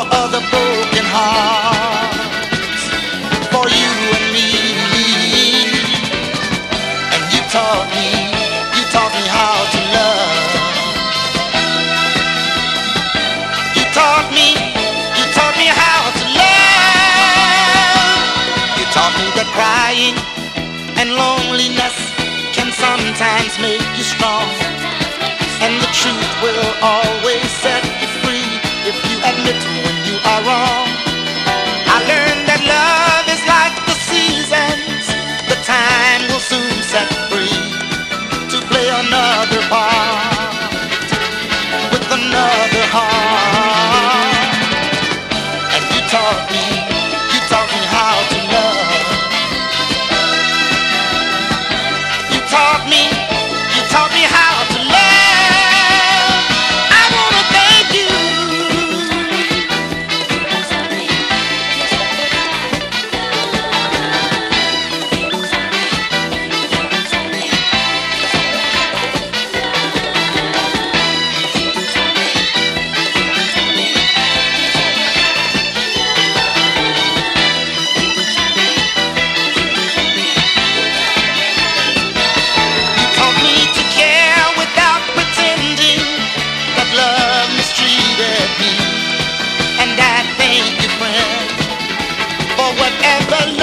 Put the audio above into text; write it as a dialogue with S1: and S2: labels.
S1: of the broken hearts for you and me. And you taught me how to love. You taught me how to love. You taught me that crying and loneliness can sometimes make you strong, and the truth will always set you free if you admit when you are wrong. I learned that love is like the seasons, the time will soon set free to play another part with another heart. And you taught me how to love. You taught me how to love. I wanna thank you. You taught me to care without pretending that love mistreated me. And I thank you, friend, for whatever love